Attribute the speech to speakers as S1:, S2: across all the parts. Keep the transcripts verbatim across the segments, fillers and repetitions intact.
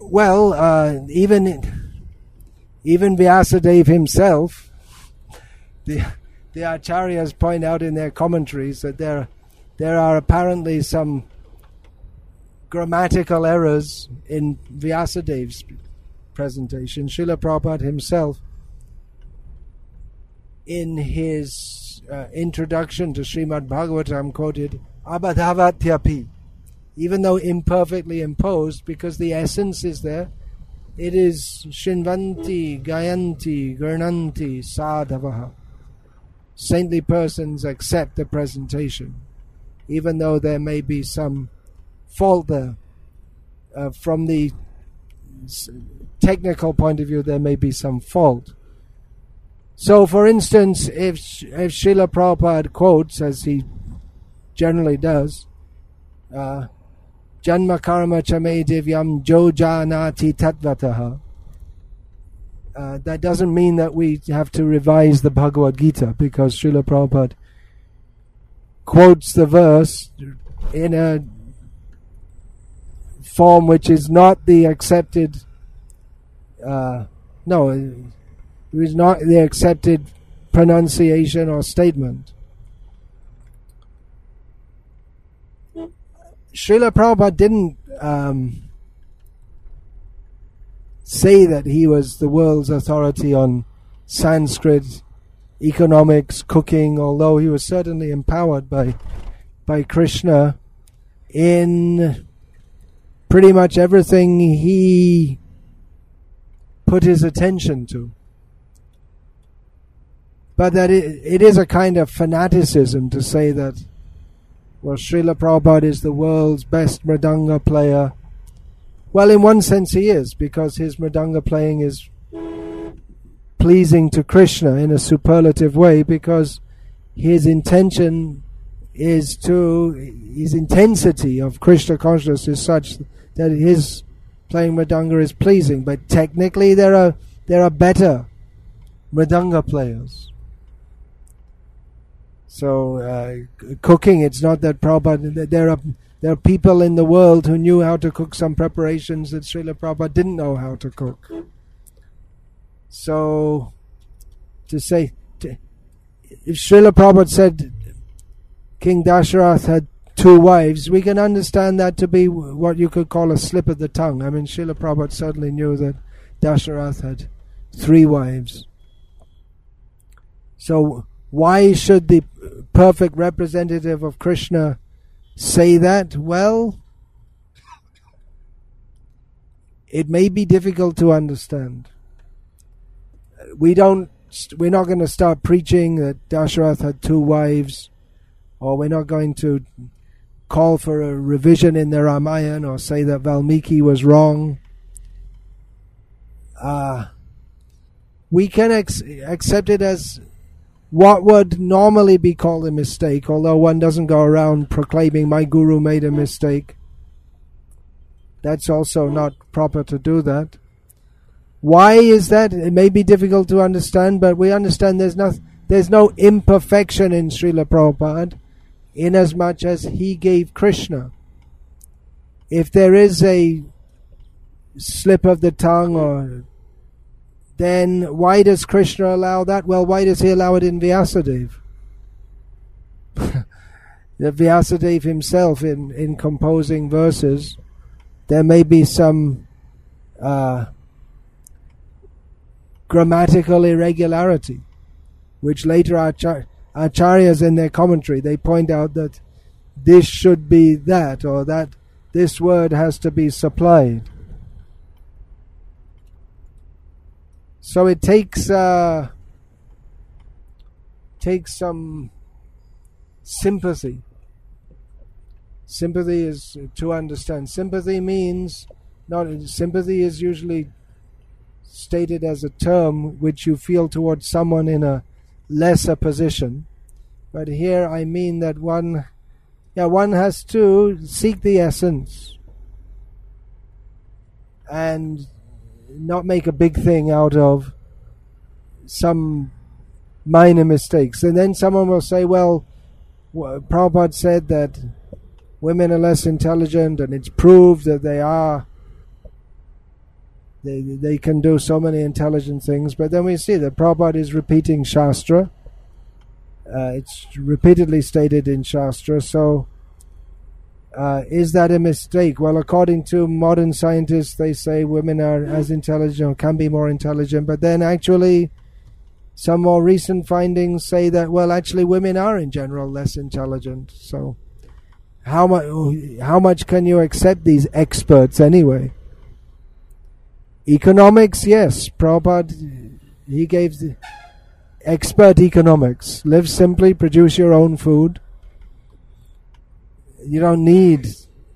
S1: Well, uh, even even Vyasadeva himself, the the acharyas point out in their commentaries that there there are apparently some grammatical errors in Vyasadev's presentation. Srila Prabhupada himself, in his uh, introduction to Srimad Bhagavatam, quoted Abhadavatyapi, even though imperfectly imposed, because the essence is there. It is Shinvanti, Gayanti, Gurnanti, Sadhavaha. Saintly persons accept the presentation, even though there may be some fault there. Uh, from the technical point of view, there may be some fault. So, for instance, if if Srila Prabhupada quotes, as he generally does, uh, Janma karma chame divyam jo janati tatvataha, uh, that doesn't mean that we have to revise the Bhagavad Gita, because Srila Prabhupada quotes the verse in a form which is not the accepted, uh, no, it is not the accepted pronunciation or statement. Srila Prabhupada didn't um, say that he was the world's authority on Sanskrit, economics, cooking, although he was certainly empowered by by Krishna in pretty much everything he put his attention to. But that it, it is a kind of fanaticism to say that, well, Srila Prabhupada is the world's best mridanga player. Well, in one sense he is, because his mridanga playing is pleasing to Krishna in a superlative way, because his intention is to, his intensity of Krishna consciousness is such that his playing mridanga is pleasing. But technically there are there are better mridanga players. So uh, cooking, it's not that Prabhupada, there are there are people in the world who knew how to cook some preparations that Srila Prabhupada didn't know how to cook. So to say, to, if Srila Prabhupada said King Dasharath had two wives, we can understand that to be what you could call a slip of the tongue. I mean, Srila Prabhupada certainly knew that Dasharath had three wives. So why should the perfect representative of Krishna say that? Well, it may be difficult to understand. We don't, we're not going to start preaching that Dasharath had two wives, or we're not going to call for a revision in the Ramayana or say that Valmiki was wrong. Uh, we can ex- accept it as what would normally be called a mistake, although one doesn't go around proclaiming my guru made a mistake. That's also not proper to do that. Why is that? It may be difficult to understand, but we understand there's no, there's no imperfection in Srila Prabhupada, inasmuch as he gave Krishna. If there is a slip of the tongue, or then why does Krishna allow that? Well, why does he allow it in Vyasadeva? That Vyasadeva himself, in, in composing verses, there may be some uh, grammatical irregularity, which later achar- acharyas in their commentary, they point out that this should be that, or that this word has to be supplied. So it takes uh, takes some sympathy. Sympathy is to understand. Sympathy means not. Sympathy is usually stated as a term which you feel towards someone in a lesser position, but here I mean that one, yeah, one has to seek the essence and not make a big thing out of some minor mistakes. And then someone will say, well, Prabhupada said that women are less intelligent, and it's proved that they are. They, they can do so many intelligent things, but then we see that Prabhupada is repeating Shastra. Uh, it's repeatedly stated in Shastra, so uh, is that a mistake? Well, according to modern scientists, they say women are as intelligent or can be more intelligent, but then actually some more recent findings say that, well, actually women are in general less intelligent. So how, mu- how much can you accept these experts anyway? Economics, yes. Prabhupada, he gave the expert economics. Live simply, produce your own food. You don't need,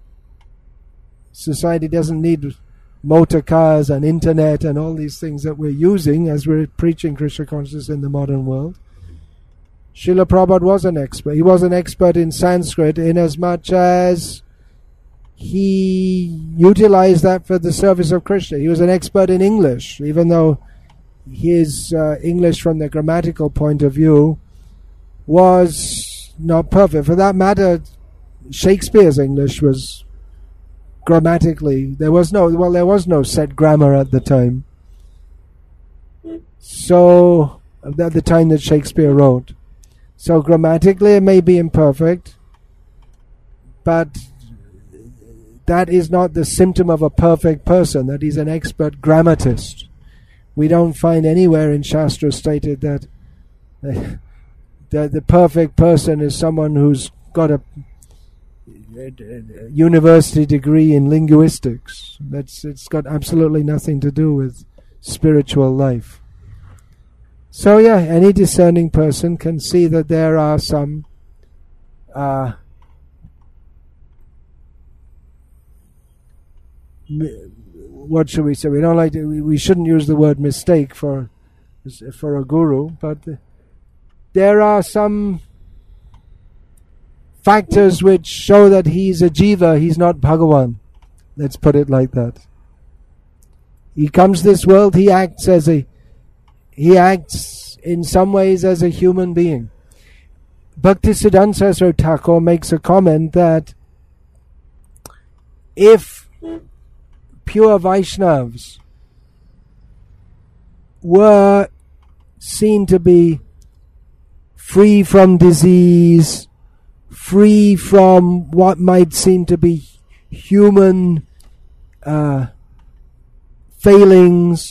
S1: society doesn't need motor cars and internet and all these things that we're using as we're preaching Krishna consciousness in the modern world. Srila Prabhupada was an expert. He was an expert in Sanskrit in as much as he utilized that for the service of Krishna. He was an expert in English, even though his uh, English from the grammatical point of view was not perfect. For that matter, Shakespeare's English was grammatically, there was no, well, there was no set grammar at the time. So, at the time that Shakespeare wrote. So grammatically it may be imperfect, but that is not the symptom of a perfect person, that he's an expert grammatist. We don't find anywhere in Shastra stated that, uh, that the perfect person is someone who's got a, a, a university degree in linguistics. That's, it's got absolutely nothing to do with spiritual life. So yeah, any discerning person can see that there are some uh, what should we say? We don't like to, we, we shouldn't use the word mistake for for a guru, but there are some factors which show that he's a jiva, he's not Bhagavan. Let's put it like that. He comes to this world, he acts as a he acts in some ways as a human being. Bhaktisiddhanta Saraswati Thakur makes a comment that if pure Vaishnavas were seen to be free from disease, free from what might seem to be human uh, failings,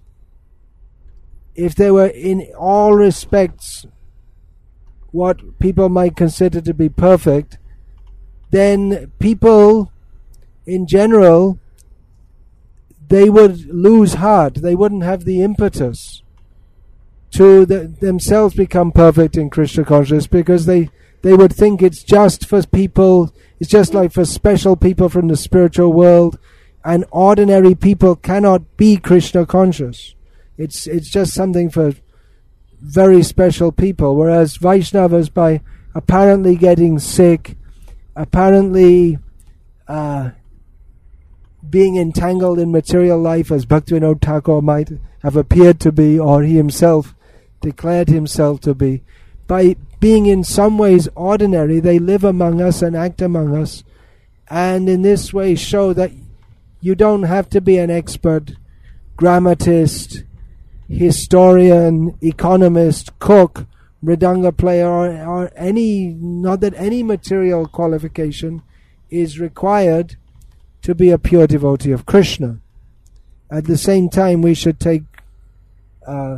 S1: if they were in all respects what people might consider to be perfect, then people in general, they would lose heart. They wouldn't have the impetus to the, themselves become perfect in Krishna consciousness, because they, they would think it's just for people, it's just like for special people from the spiritual world, and ordinary people cannot be Krishna conscious. It's it's just something for very special people. Whereas Vaishnavas, by apparently getting sick, apparently uh, being entangled in material life, as Bhaktivinoda Thakur might have appeared to be, or he himself declared himself to be, by being in some ways ordinary, they live among us and act among us, and in this way show that you don't have to be an expert grammatist, historian, economist, cook, mridanga player, or, or any, not that any material qualification is required to be a pure devotee of Krishna. At the same time, we should take uh,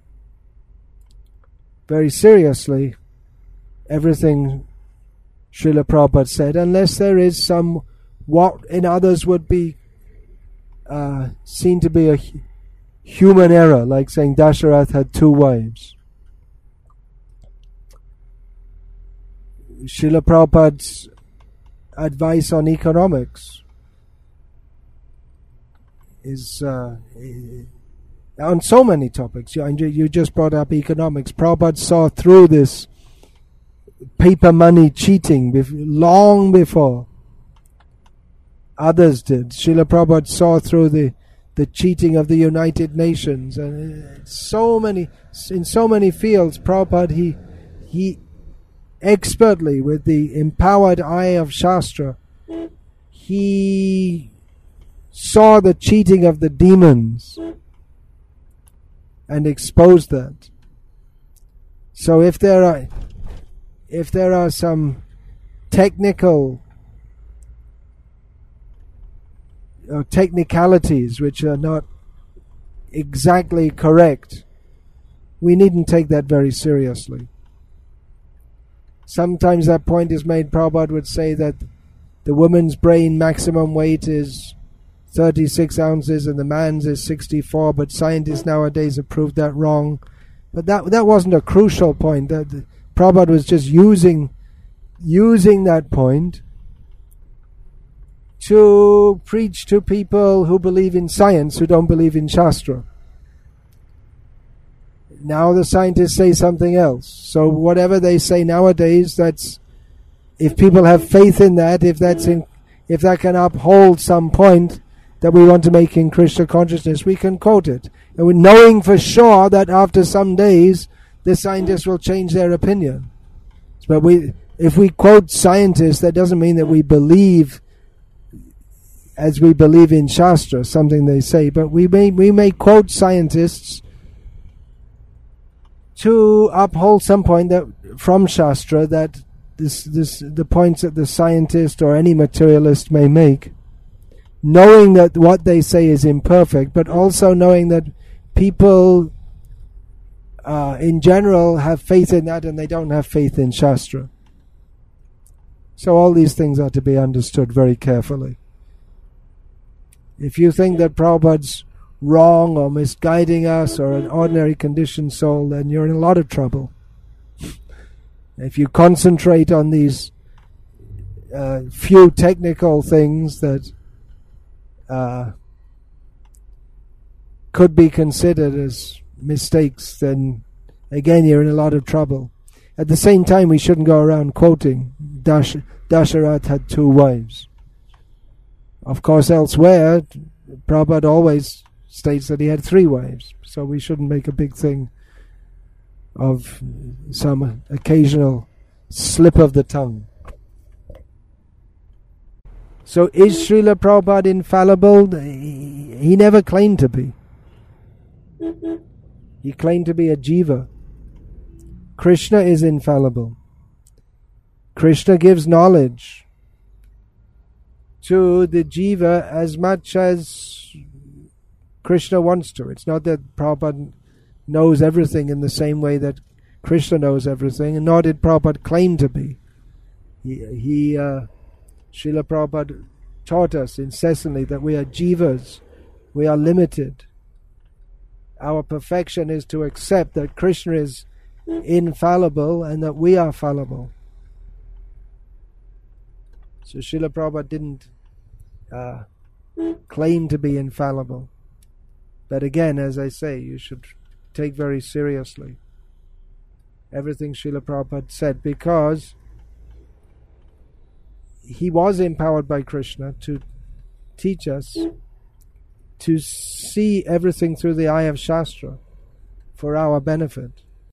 S1: very seriously everything Srila Prabhupada said, unless there is some, what in others would be uh, seen to be a human error, like saying Dasharath had two wives. Srila Prabhupada's advice on economics is uh, on so many topics. You, you just brought up economics. Prabhupada saw through this paper money cheating bef- long before others did. Srila Prabhupada saw through the the cheating of the United Nations, and so many in so many fields. Prabhupada he he expertly, with the empowered eye of Shastra, he saw the cheating of the demons and exposed that. So if there are if there are some technical or technicalities which are not exactly correct, we needn't take that very seriously. Sometimes that point is made. Prabhupada would say that the woman's brain maximum weight is thirty-six ounces and the man's is sixty-four, but scientists nowadays have proved that wrong. But that that wasn't a crucial point. That Prabhupada was just using using that point to preach to people who believe in science, who don't believe in Shastra. Now the scientists say something else. So whatever they say nowadays, that's, if people have faith in that, if that's in, if that can uphold some point that we want to make in Krishna consciousness, we can quote it. And we're knowing for sure that after some days, the scientists will change their opinion. But we, if we quote scientists, that doesn't mean that we believe as we believe in Shastra, something they say. But we may we may quote scientists to uphold some point that from Shastra that this this the points that the scientist or any materialist may make, knowing that what they say is imperfect, but also knowing that people uh, in general have faith in that and they don't have faith in Shastra. So all these things are to be understood very carefully. If you think that Prabhupada's wrong or misguiding us or an ordinary conditioned soul, then you're in a lot of trouble. If you concentrate on these uh, few technical things that uh, could be considered as mistakes, then again you're in a lot of trouble. At the same time, we shouldn't go around quoting Dash, Dasharat had two wives. Of course, elsewhere, Prabhupada always states that he had three wives, so we shouldn't make a big thing of some occasional slip of the tongue. So is Srila Prabhupada infallible? He, he never claimed to be. He claimed to be a jiva. Krishna is infallible. Krishna gives knowledge to the jiva as much as Krishna wants to. It's not that Prabhupada knows everything in the same way that Krishna knows everything, and nor did Prabhupada claim to be. He, he uh, Srila Prabhupada taught us incessantly that we are jivas, we are limited. Our perfection is to accept that Krishna is infallible and that we are fallible. So Srila Prabhupada didn't uh, claim to be infallible. But again, as I say, you should take very seriously everything Srila Prabhupada said, because he was empowered by Krishna to teach us to see everything through the eye of Shastra for our benefit.